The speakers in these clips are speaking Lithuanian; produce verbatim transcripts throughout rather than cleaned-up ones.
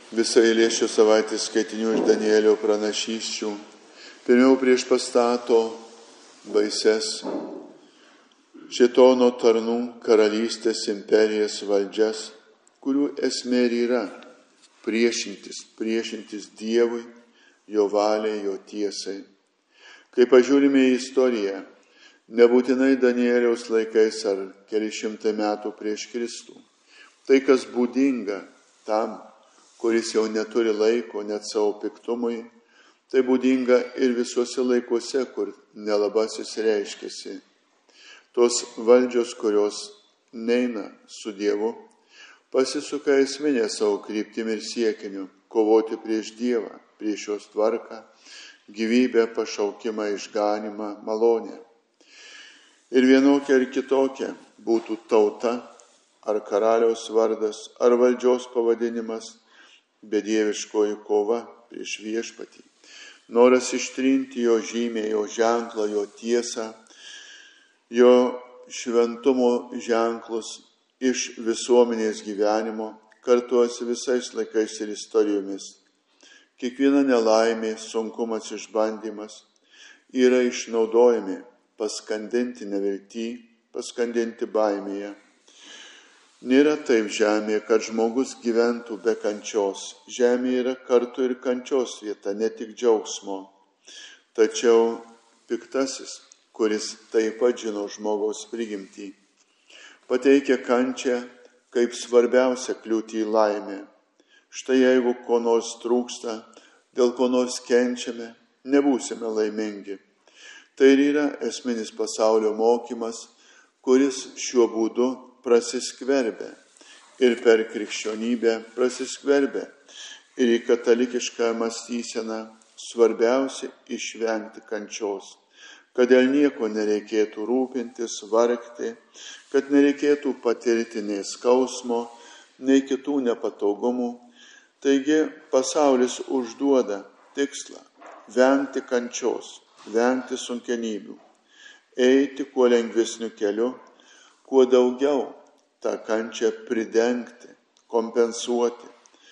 Visa eilė šios savaitės skaitinių iš Danielio pranašysčių pirmiau prieš pastato baises šėtono tarnų karalystės imperijas valdžias, kurių esmė ir yra priešintis, priešintis Dievui, jo valiai, jo tiesai. Kai pažiūrime į istoriją, nebūtinai Danieliaus laikais ar keli šimtai metų prieš Kristų, tai kas būdinga tam, kuris jau neturi laiko net savo piktumui, tai būdinga ir visuose laikuose, kur nelabasis reiškiasi. Tos valdžios, kurios neina su Dievu, pasisuka esminę savo kryptimį ir siekiniu kovoti prieš Dievą, prieš jos tvarką, gyvybę, pašaukimą, išganimą, malonę. Ir vienokia ar kitokia būtų tauta, ar karaliaus vardas, ar valdžios pavadinimas, bedieviškoji kova prieš viešpatį. Noras ištrinti jo žymę, jo ženklą, jo tiesą, jo šventumo ženklus iš visuomenės gyvenimo, kartuosi visais laikais ir istorijomis. Kiekviena nelaimė, sunkumas, išbandymas yra išnaudojami paskandinti neviltį, paskandinti baimėje. Nėra taip žemėje, kad žmogus gyventų be kančios. Žemė yra kartu ir kančios vieta, ne tik džiaugsmo. Tačiau piktasis, kuris taip pat žino žmogaus prigimtį, pateikia kančią kaip svarbiausia kliūtį į laimę. Štai jeigu ko nors trūksta, dėl ko nors kenčiame, nebūsime laimingi. Tai ir yra esminis pasaulio mokymas, kuris šiuo būdu prasiskverbia ir per krikščionybę prasiskverbia ir į katalikišką mąstyseną svarbiausia išvengti kančios, kad dėl nieko nereikėtų rūpintis, vargti, kad nereikėtų patirti nei skausmo, nei kitų nepatogumų. Taigi pasaulis užduoda tikslą vengti kančios, vengti sunkenybių, eiti kuo lengvesniu keliu, kuo daugiau tą kančią pridengti, kompensuoti,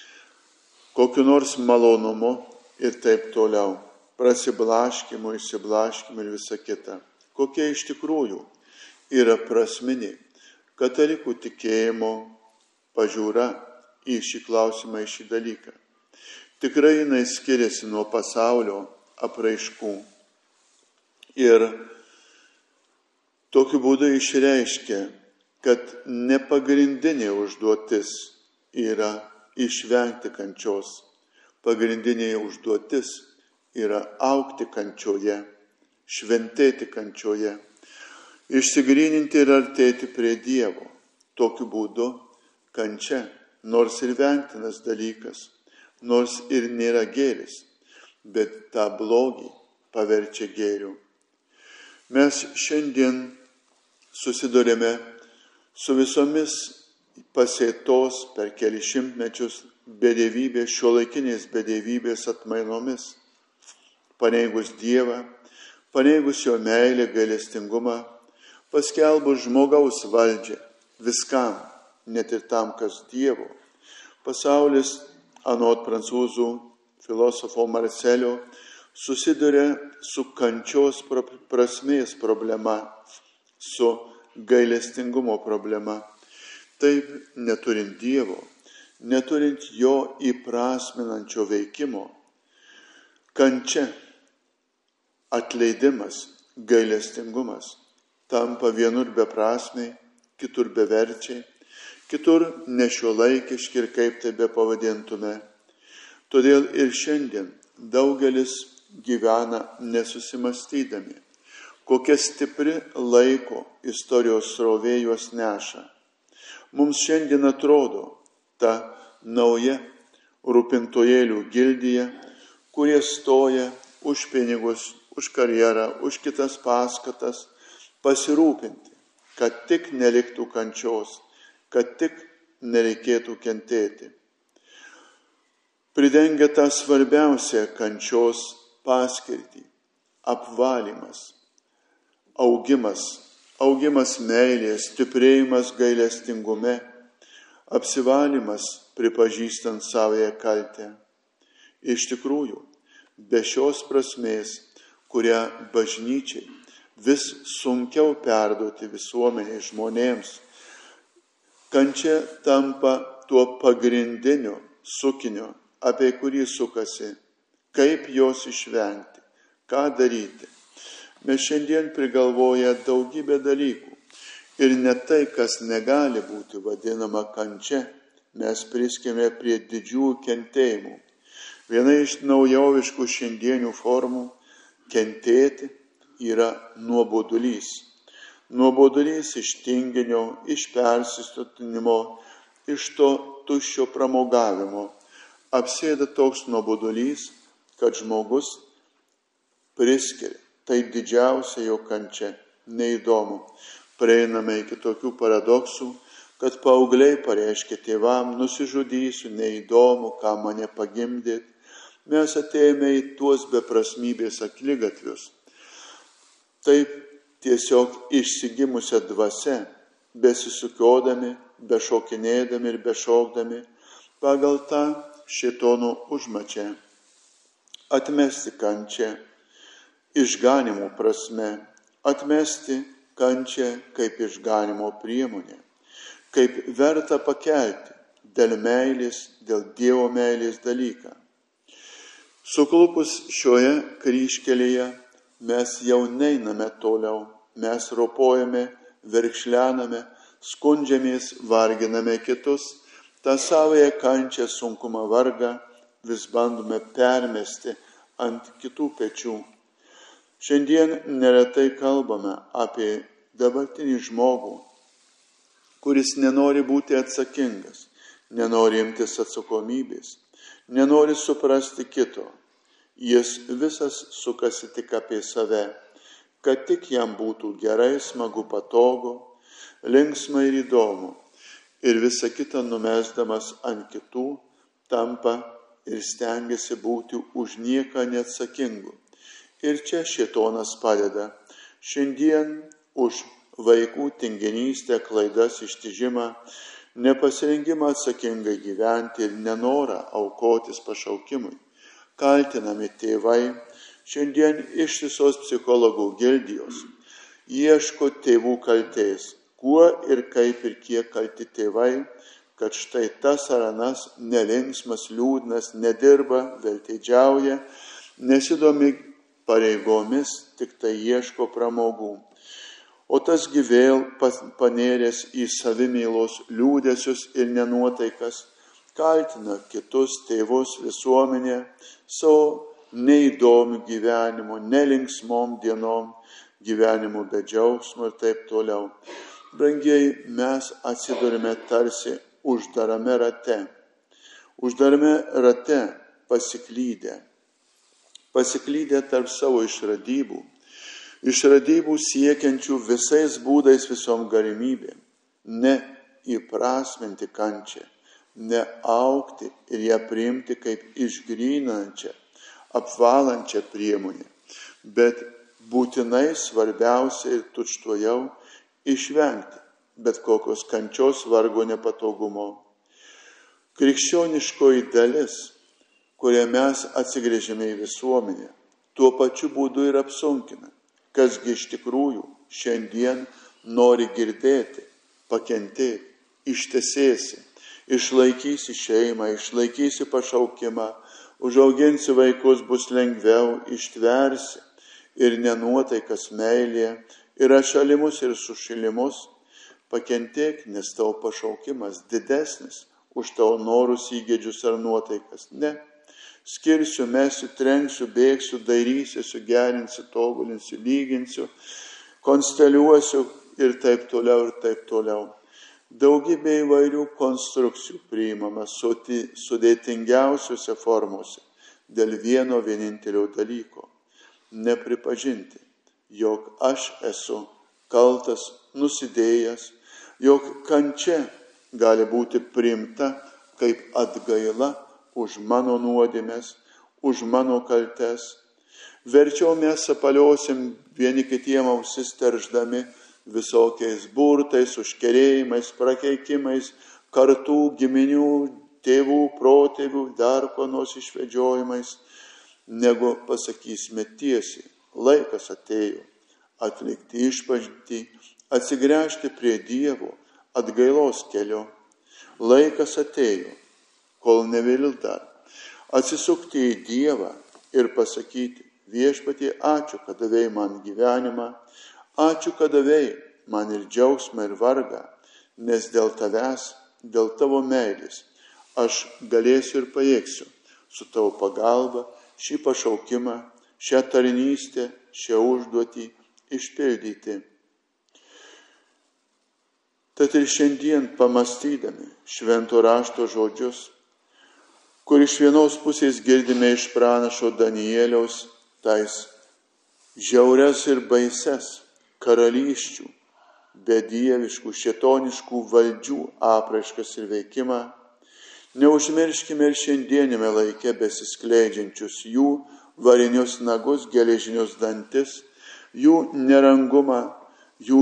kokiu nors malonumu ir taip toliau, prasiblaškimu, išsiblaškimu ir visa kita. Kokia iš tikrųjų yra prasminė katalikų tikėjimo pažiūra į šį klausimą, į šį dalyką. Tikrai jinai skiriasi nuo pasaulio apraiškų ir tokiu būdu išreiškia, kad nepagrindinė užduotis yra išvengti kančios. Pagrindinė užduotis yra augti kančioje, šventėti kančioje, išsigryninti ir artėti prie Dievo. Tokiu būdu kančia, nors ir vengtinas dalykas, nors ir nėra gėris, bet tą blogį paverčia gėriu. Mes šiandien susidurėme su visomis pasėtos per keli šimtmečius bedevybės, šiuolaikinės bedevybės atmainomis. Paneigus Dievą, paneigus jo meilę, gailestingumą, paskelbus žmogaus valdžią viskam, net ir tam, kas Dievo. Pasaulis, anot prancūzų filosofo Marselio, susiduria su kančios prasmės problema, su gailestingumo problema. Taip, neturint Dievo, neturint jo įprasminančio veikimo, kančia, atleidimas, gailestingumas tampa vienur beprasmiai, kitur beverčiai, kitur nešiuolaikiški ir kaip tai bepavadintume. Todėl ir šiandien daugelis gyvena nesusimastydami, kokia stipri laiko istorijos srovė juos neša. Mums šiandien atrodo ta nauja rūpintojėlių gildija, kurie stoja už pinigus, už karjerą, už kitas paskatas, pasirūpinti, kad tik neliktų kančios, kad tik nereikėtų kentėti. Pridengia tą svarbiausią kančios paskirtį – apvalymas, augimas, augimas meilės, stiprėjimas gailestingume, apsivalymas pripažįstant savąją kaltę. Iš tikrųjų, be šios prasmės, kurią bažnyčiai vis sunkiau perduoti visuomeniai žmonėms, kančia tampa tuo pagrindiniu sukiniu, apie kurį sukasi, kaip jos išvengti, ką daryti. Mes šiandien prigalvoję daugybę dalykų ir net tai, kas negali būti vadinama kančia, mes priskiriame prie didžiųjų kentėjimų. Viena iš naujoviškų šiandienių formų kentėti yra nuobodulys. Nuobodulys iš tinginio, iš persisotinimo, iš to tuščio pramogavimo. Apsėda toks nuobodulys, kad žmogus priskiria. Tai didžiausia jo kančia. Neįdomu. Prieiname iki tokių paradoksų, kad paaugliai pareiškia tėvam, nusižudysiu, neįdomu, ką mane pagimdėt. Mes atėjome į tuos beprasmybės akligatvius. Taip tiesiog išsigimusią dvasią, besisukiodami, bešokinėdami ir bešokdami, pagal tą šėtono užmačią. Atmesti kančią išganimo prasme, atmesti kančią kaip išganimo priemonę, kaip verta pakelti dėl meilės, dėl Dievo meilės dalyką. Suklupus šioje kryžkelėje mes jau neiname toliau, mes ropojame, verkšlename, skundžiamės, varginame kitus, tą savąją kančią, sunkumą, vargą vis bandome permesti ant kitų pečių. Šiandien neretai kalbame apie dabartinį žmogų, kuris nenori būti atsakingas, nenori imtis atsakomybės, nenori suprasti kito. Jis visas sukasi tik apie save, kad tik jam būtų gerai, smagu, patogu, linksma ir įdomu. Ir visą kitą numesdamas ant kitų tampa ir stengiasi būti už nieką neatsakingu. Ir čia šėtonas padeda. Šiandien už vaikų tinginystę, klaidas, ištižimą, nepasirengimą atsakingai gyventi ir nenorą aukotis pašaukimui. Kaltinami tėvai, šiandien ištisos psichologų gildijos ieško tėvų kaltės, kuo ir kaip ir kiek kalti tėvai, kad štai tas ar anas nelinksmas, liūdnas, nedirba, veltėdžiauja, nesidomi pareigomis, tik tai ieško pramogų. O tasgi vėl panėręs į savimylos liūdesius ir nenuotaikas, kaltina kitus tėvus, visuomenę, savo neįdomių gyvenimų, nelinksmom dienom, gyvenimu be džiaugsmo ir taip toliau. Brangiai, mes atsidurime tarsi uždarame rate. Uždarame rate pasiklydę. Pasiklydę tarp savo išradybų. Išradybų siekiančių visais būdais visom galimybėm. Ne įprasminti kančią, ne augti ir ją priimti kaip išgrynančią, apvalančią priemonę, bet būtinai svarbiausia ir tučtuojau išvengti bet kokios kančios, vargo, nepatogumo. Krikščioniškoji dalis, kurią mes atsigręžime į visuomenę, tuo pačiu būdu ir apsunkina, kasgi iš tikrųjų šiandien nori girdėti, pakentėti, ištesėsi, išlaikysi šeimą, išlaikysi pašaukimą, užauginsi vaikus, bus lengviau, ištversi ir nenuotaikas meilėje, ir atšalimus, ir sušilimus, pakentėk, nes tavo pašaukimas didesnis už tavo norus, įgėdžius ar nuotaikas. Ne. Skirsiu, mesiu, trenksiu, bėgsiu, dairysiu, gerinsiu, tobulinsiu, lyginsiu, konsteliuosiu ir taip toliau, ir taip toliau. Daugybė įvairių konstrukcijų priimama sudėtingiausiuose formuose dėl vieno vienintelio dalyko – nepripažinti, jog aš esu kaltas, nusidėjęs, jog kančia gali būti priimta kaip atgaila už mano nuodėmes, už mano kaltes. Verčiau mes sapaliosim vieni kitiem ausis terždami visokiais burtais, užkerėjimais, prakeikimais, kartų, giminių, tėvų, protėvių, dar ko nors išvedžiojimais, negu pasakysime tiesiai, laikas atėjo atlikti išpažintį, atsigręžti prie Dievo atgailos kelio. Laikas atėjo, kol nevėlu dar, atsisukti į Dievą ir pasakyti: Viešpatie, ačiū, kad davei man gyvenimą, ačiū, kad davei man ir džiaugsmą, ir vargą, nes dėl tavęs, dėl tavo meilės, aš galėsiu ir pajėgsiu su tavo pagalba šį pašaukimą, šią tarnystę, šią užduotį išpildyti. Tad ir šiandien pamastydami švento rašto žodžius, kur iš vienos pusės girdime iš pranašo Danieliaus tais žiaurias ir baises karalysčių, bedieviškų, šėtoniškų valdžių apraiškas ir veikimą, neužmirškime ir šiandienime laike besiskleidžiančius jų varinius nagus, geležinius dantis, jų nerangumą, jų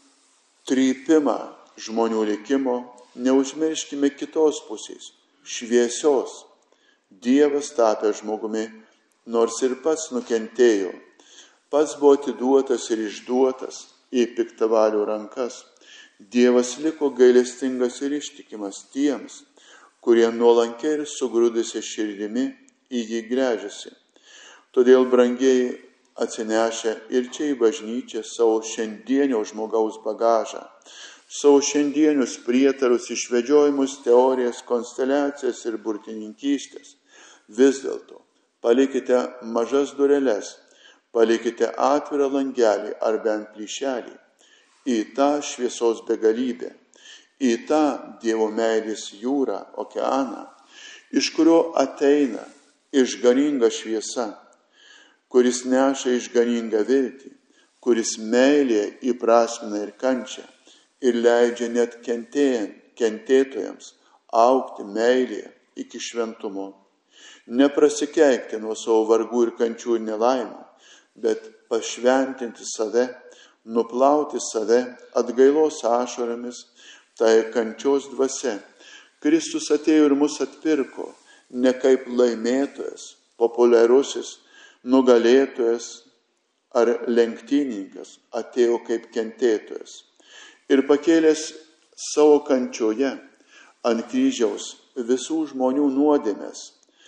trypimą žmonių likimo. Neužmirškime kitos pusės, šviesios. Dievas tapė žmogumi, nors ir pats nukentėjo. Pats buvo atiduotas ir išduotas į piktavalių rankas. Dievas liko gailestingas ir ištikimas tiems, kurie nuolankiai ir sugrūdusia širdimi į jį gręžiasi. Todėl, brangieji, atsinešę ir čia į bažnyčią savo šiandienio žmogaus bagažą, savo šiandienius prietarus, išvedžiojimus, teorijas, konsteliacijas ir burtininkystės, vis dėlto palikite mažas dureles, palikite atvirą langelį ar bent plyšelį į tą šviesos begalybę, į tą Dievo meilės jūrą, okeaną, iš kurio ateina išganinga šviesa, kuris neša išganingą viltį, kuris meilėje įprasmina ir kančią ir leidžia net kentėjant, kentėtojams augti meilėje iki šventumo. Neprasikeikti nuo savo vargų ir kančių ir nelaimų, bet pašventinti save, nuplauti save atgailos ašaromis, tai kančios dvasia. Kristus atėjo ir mus atpirko, ne kaip laimėtojas, populiarusis, nugalėtojas ar lenktyninkas, atėjo kaip kentėtojas. Ir pakėlęs savo kančioje ant kryžiaus visų žmonių nuodėmes,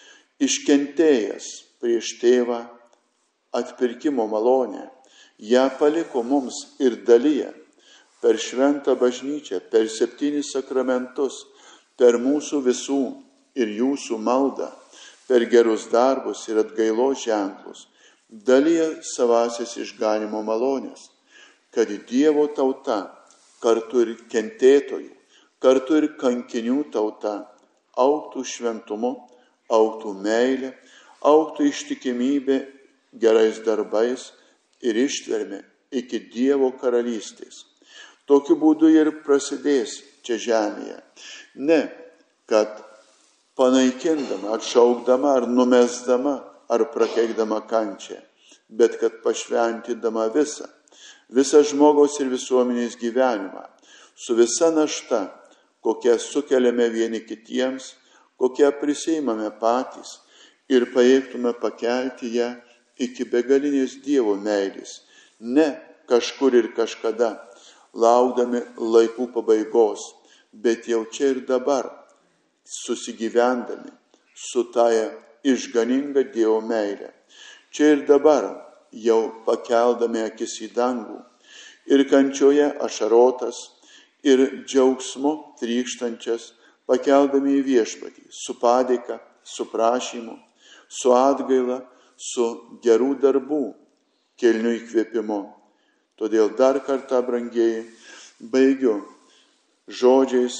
iškentėjęs prieš tėvą atpirkimo malonę, ją paliko mums ir dalyje per šventą bažnyčią, per septynis sakramentus, per mūsų visų ir jūsų maldą, per gerus darbus ir atgailos ženklus, dalyje savasias išganimo malonės, kad Dievo tauta, kartu ir kentėtojų, kartu ir kankinių tauta, augtų šventumu, augtų meilė, augtų ištikimybė gerais darbais ir ištvermė iki Dievo karalystės. Tokiu būdu ir prasidės čia žemėje. Ne, kad panaikindama, atšaukdama ar numesdama ar prakeikdama kančią, bet kad pašventindama visą, visą žmogaus ir visuomenės gyvenimą, su visa našta, kokią sukeliame vieni kitiems, kokią prisiimame patys ir pajėgtume pakelti ją iki begalinės Dievo meilės, ne kažkur ir kažkada, laukdami laikų pabaigos, bet jau čia ir dabar, susigyvendami su taja išganinga Dievo meilė. Čia ir dabar, jau pakeldami akis į dangų ir kančioje ašarotas ir džiaugsmu trykštančias, pakeldami į viešpatį, su padėka, su prašymu, su atgaila, su gerų darbų, kilniu įkvėpimu. Todėl dar kartą, brangieji, baigiu žodžiais,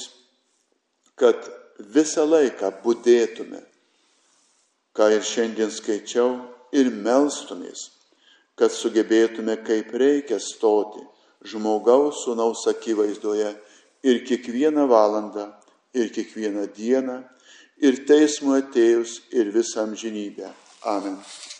kad visą laiką budėtume, ką ir šiandien skaičiau, ir melstumės, kad sugebėtume kaip reikia stoti žmogaus sūnaus akivaizdoje ir kiekvieną valandą, ir kiekvieną dieną, ir teismui atėjus, ir visą amžinybę. Amen.